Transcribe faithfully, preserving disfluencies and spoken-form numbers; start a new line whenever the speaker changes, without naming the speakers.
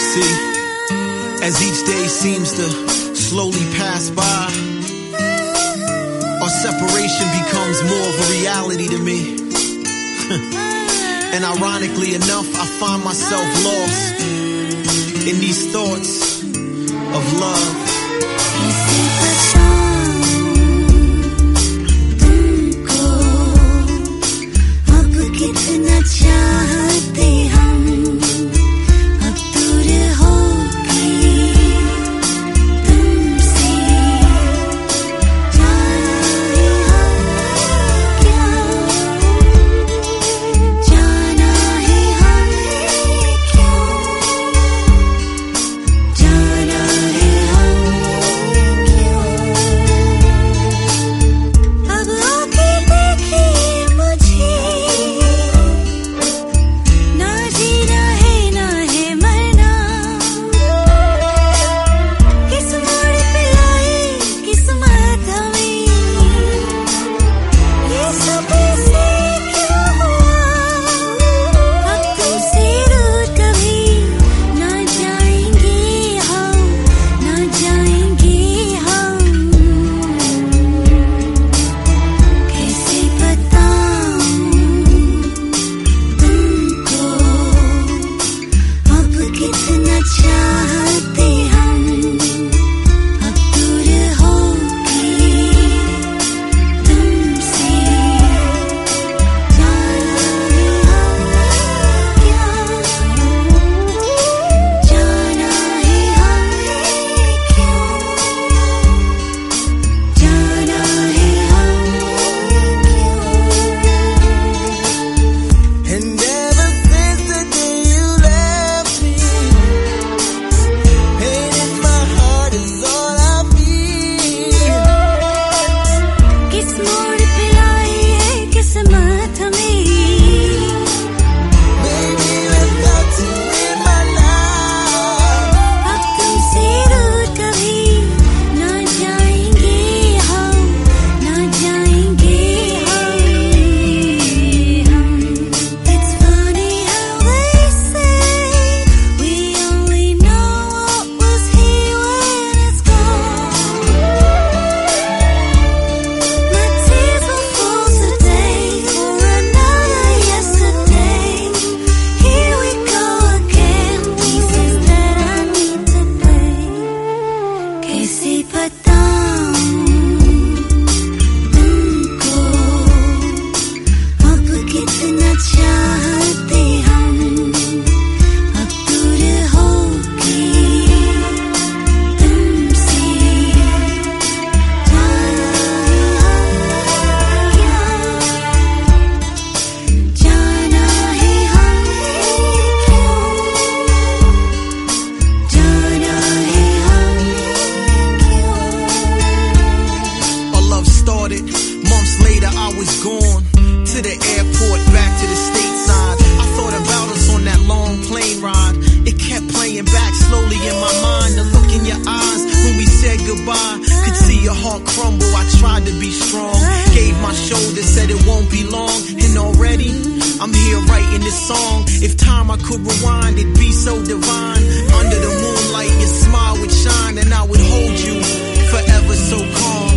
See, as each day seems to slowly pass by, our separation becomes more of a reality to me. And ironically enough, I find myself lost in these thoughts of love.
कितना चाहते हम अब दूर होके तुमसे जाना है हमें क्या जाना है हमें क्यों जाना है हमें क्यों अब आके देखिए मुझे चाहते हम अब दूर होके तुमसे जाना है हमें क्या जाना है हमें क्यों जाना है हमें क्यों And ever since the day you left me, कैसे बताऊं तुमको अब कितना चाहते हम अब दूर होके तुमसे जाना है हमें क्या जाना है हमें क्यों जाना है
Months later, I was gone to the airport, back to the stateside. I thought about us on that long plane ride. It kept playing back slowly in my mind. The look in your eyes when we said goodbye, could see your heart crumble. I tried to be strong, gave my shoulder, said it won't be long. And already, I'm here writing this song. If time I could rewind, it'd be so divine. Under the moonlight, your smile would shine, and I would hold you forever so calm.